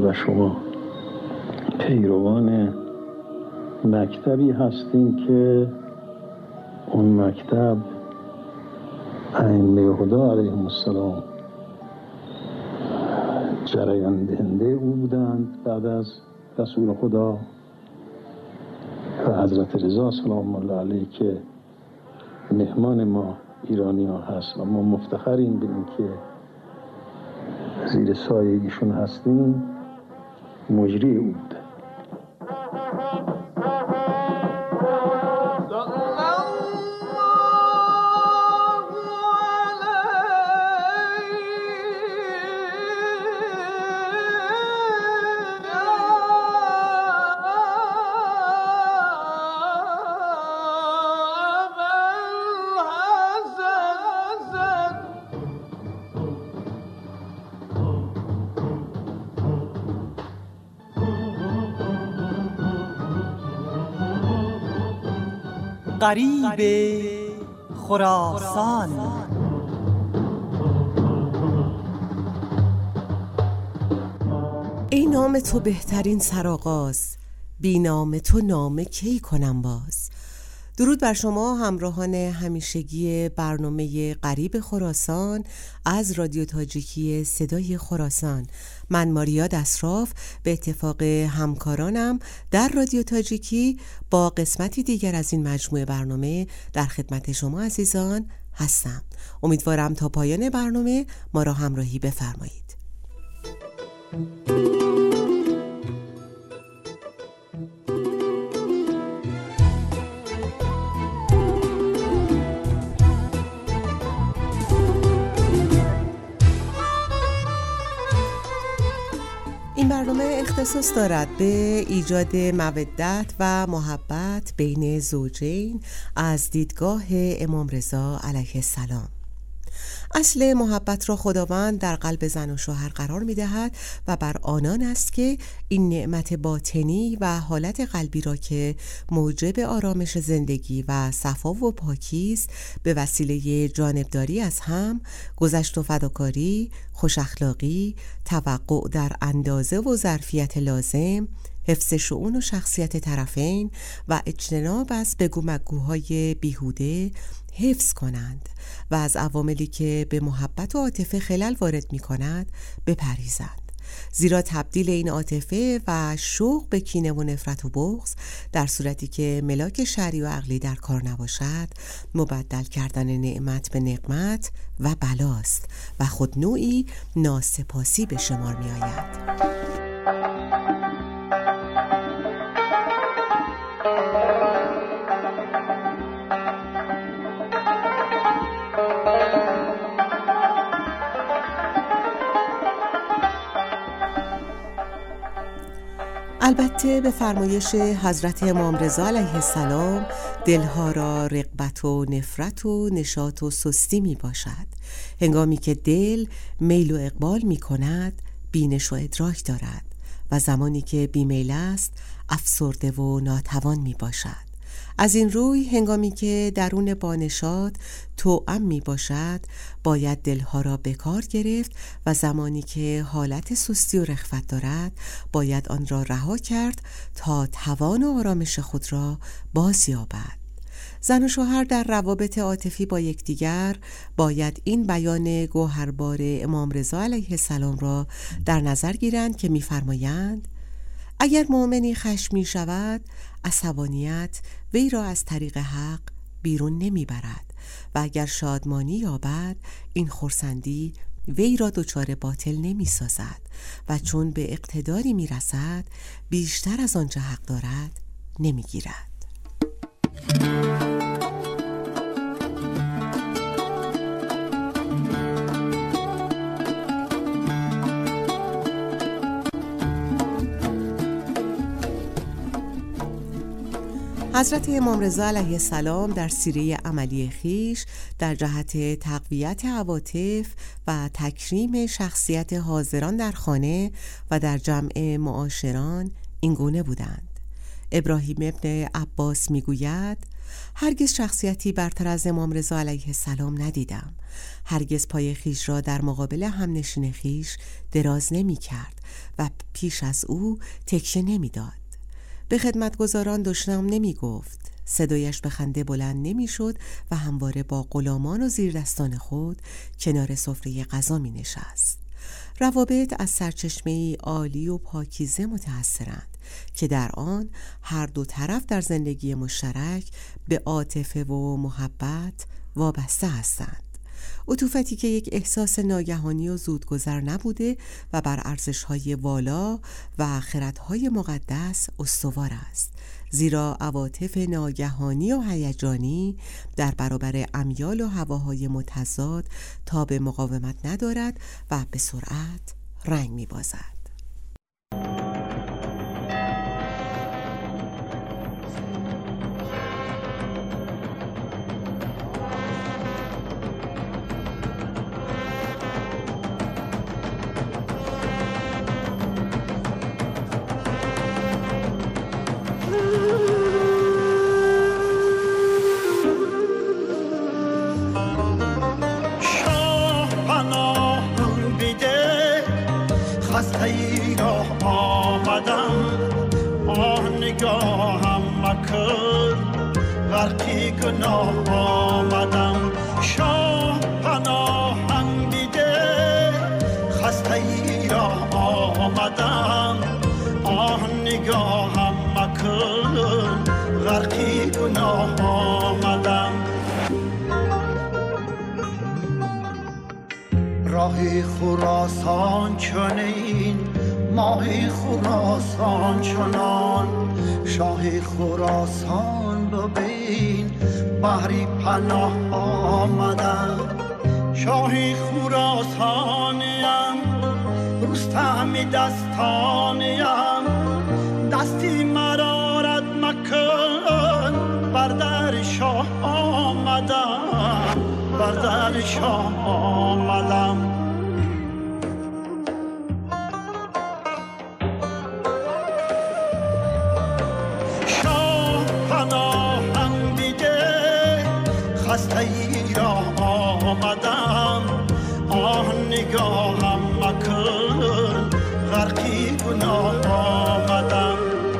و شما پیروان مکتبی هستیم که اون مکتب ائمه خدا علیهم السلام جریان دهنده او بودند بعد از رسول خدا و حضرت رضا سلام الله علیه که مهمان ما ایرانی ها هست و ما مفتخریم به این که زیر سایه ایشون هستیم. مجری او بوده. غریب خراسان. ای نام تو بهترین سرآغاز، بی نام تو نامه کی کنم باز. درود بر شما همراهان همیشگی برنامه غریب خراسان از رادیو تاجیکی صدای خراسان. من ماریا دسراف به اتفاق همکارانم در رادیو تاجیکی با قسمتی دیگر از این مجموعه برنامه در خدمت شما عزیزان هستم. امیدوارم تا پایان برنامه ما را همراهی بفرمایید. این برنامه اختصاص دارد به ایجاد مودت و محبت بین زوجین از دیدگاه امام رضا علیه السلام. اصل محبت را خداوند در قلب زن و شوهر قرار می دهد و بر آنان است که این نعمت باطنی و حالت قلبی را که موجب آرامش زندگی و صفا و پاکی است به وسیله جانبداری از هم، گذشت و فداکاری، خوش اخلاقی، توقع در اندازه و ظرفیت لازم، حفظ شؤون و شخصیت طرفین و اجتناب از بگو مگوهای بیهوده حفظ کنند و از عواملی که به محبت و عاطفه خلل وارد می کند بپرهیزند. زیرا تبدیل این عاطفه و شوق به کینه و نفرت و بغض در صورتی که ملاک شرعی و عقلی در کار نباشد مبدل کردن نعمت به نقمت و بلاست و خود نوعی ناسپاسی به شمار می آید. البته به فرمایش حضرت امام رضا علیه السلام دلها را رغبت و نفرت و نشاط و سستی می باشد. هنگامی که دل میل و اقبال می کند بینش و ادراک دارد و زمانی که بیمیل است افسرده و ناتوان می باشد. از این روی هنگامی که درون بانشاد توأم می باشد باید دلها را به کار گرفت و زمانی که حالت سستی و رخوت دارد باید آن را رها کرد تا توان و آرامش خود را باز یابد. زن و شوهر در روابط عاطفی با یکدیگر باید این بیان گوهربار امام رضا علیه السلام را در نظر گیرند که می‌فرمایند: اگر مؤمنی خشمگین شود، عصبانیت وی را از طریق حق بیرون نمیبرد و اگر شادمانی یابد، این خرسندی وی را دچار باطل نمی سازد و چون به اقتداری می رسد بیشتر از آنچه حق دارد نمی گیرد. حضرت امام رضا علیه السلام در سیره عملی خویش در جهت تقویت عواطف و تکریم شخصیت حاضران در خانه و در جمع معاشران این گونه بودند. ابراهیم ابن عباس میگوید: هرگز شخصیتی برتر از امام رضا علیه السلام ندیدم. هرگز پای خیش را در مقابل همنشین خیش دراز نمی کرد و پیش از او تکیه نمی داد. به خدمتگزاران دشنام نمی گفت. صدایش به خنده بلند نمی شد و همواره با غلامان و زیردستان خود کنار سفره غذا می نشست. روابط از سرچشمه‌ای عالی و پاکیزه متأثرند که در آن هر دو طرف در زندگی مشترک به عاطفه و محبت وابسته هستند. عطوفتی که یک احساس ناگهانی و زودگذر نبوده و بر ارزش‌های والا و خردهای مقدس استوار است، زیرا عواطف ناگهانی و هیجانی در برابر امیال و هواهای متضاد تاب مقاومت ندارد و به سرعت رنگ می‌بازد. خسته را آمدم، آه نگاهم مکن، غرقی گناه آمدم. شاه پناهم بیده، خسته را آمدم، آه نگاهم مکن، غرقی گناه آمدم. راهی خراسان چنین، ماهی خراسان چنان، شاهی خراسان ببین، بحری پناه آمدم. شاهی خراسانیم، رستمی دستانیم، دستی مرا رد مکن، بر در شاه آمدم، بر در شاه آمدم. شاه پناهم بیده، خسته ای را آمدم، آه نگاهم مکن، غرقی گناه آمدم.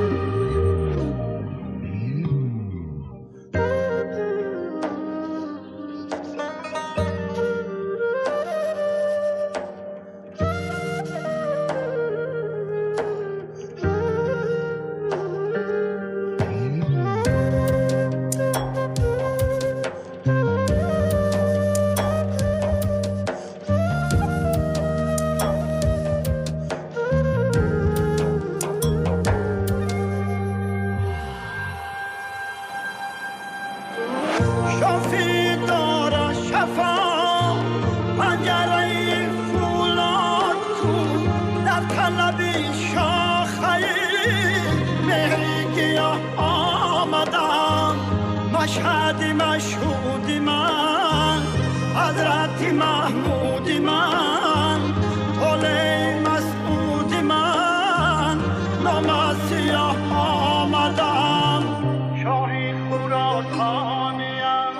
مشهد مشهود من، حضرت محمود من، طلع مسعود من، نام سیاه آمدم. شاهی خراسانیم،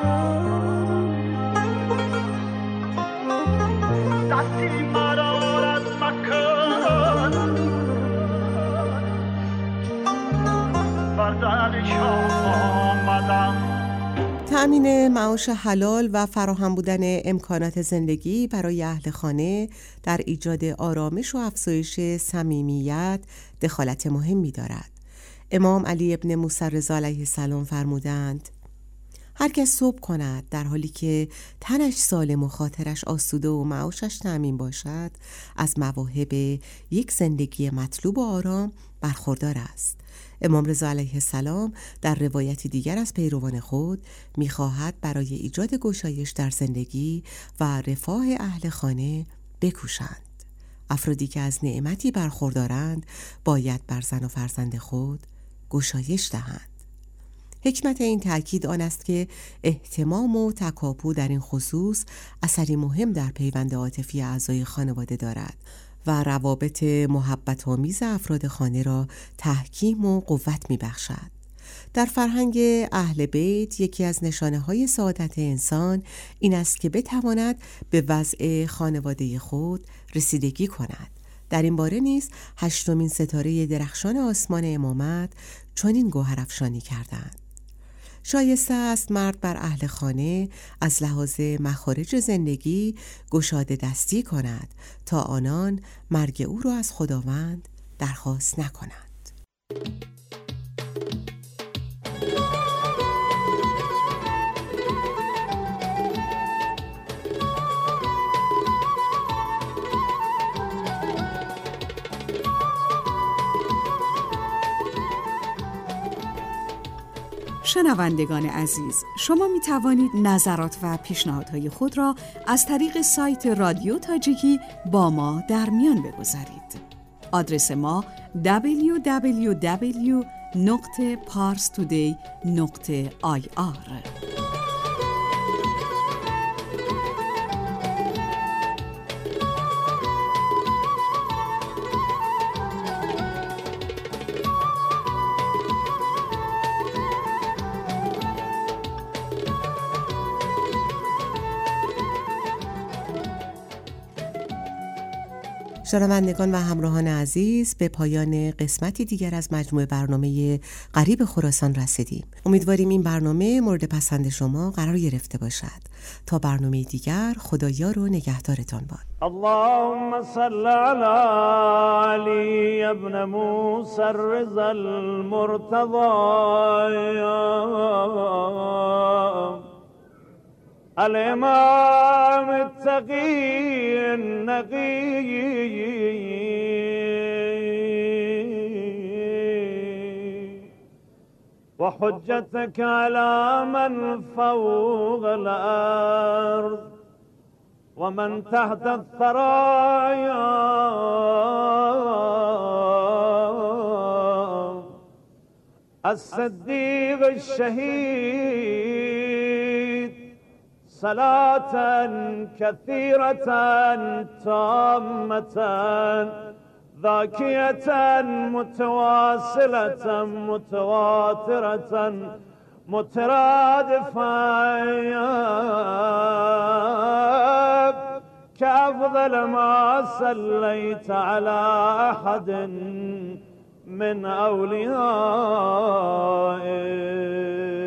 دستی مرا رد مکن، بر در شاه آمدم. تأمین معاش حلال و فراهم بودن امکانات زندگی برای اهل خانه در ایجاد آرامش و افزایش صمیمیت دخالت مهمی دارد. امام علی ابن موسی رضا علیه السلام فرمودند: هر کس صبح کند در حالی که تنش سالم و خاطرش آسوده و معاشش تأمین باشد، از مواهب یک زندگی مطلوب و آرام برخوردار است. امام رضا علیه السلام در روایتی دیگر از پیروان خود می‌خواهد برای ایجاد گشایش در زندگی و رفاه اهل خانه بکوشند. افرادی که از نعمتی برخوردارند باید بر زن و فرزند خود گشایش دهند. حکمت این تأکید آن است که اهتمام و تکاپو در این خصوص اثری مهم در پیوند عاطفی اعضای خانواده دارد و روابط محبت آمیز افراد خانه را تحکیم و قوت می بخشد. در فرهنگ اهل بیت یکی از نشانه‌های سعادت انسان این است که بتواند به وضع خانواده خود رسیدگی کند. در این باره نیز 8مین ستاره درخشان آسمان امامت چنین گوهرافشانی کردند: شایسته است مرد بر اهل خانه از لحاظ مخارج زندگی گشاده دستی کند تا آنان مرگ او را از خداوند درخواست نکنند. شنوندگان عزیز، شما می توانید نظرات و پیشنهادهای خود را از طریق سایت رادیو تاجیکی با ما در میان بگذارید. آدرس ما www.parstoday.ir. شنوندگان و همراهان عزیز، به پایان قسمتی دیگر از مجموعه برنامه غریب خراسان رسیدیم. امیدواریم این برنامه مورد پسند شما قرار گرفته باشد. تا برنامه دیگر، خدایار و نگهدارتان باد. اللهم صل علی علی ابن موسی الرضا المرتضی الامام التقی النقی وحجتك على من فوق الأرض ومن تحت الثرايا الصديق الشهيد صلاة كثيرة تامة ذاكية متواصلة متواترة مترادفة كأفضل ما صليت على أحد من أوليائك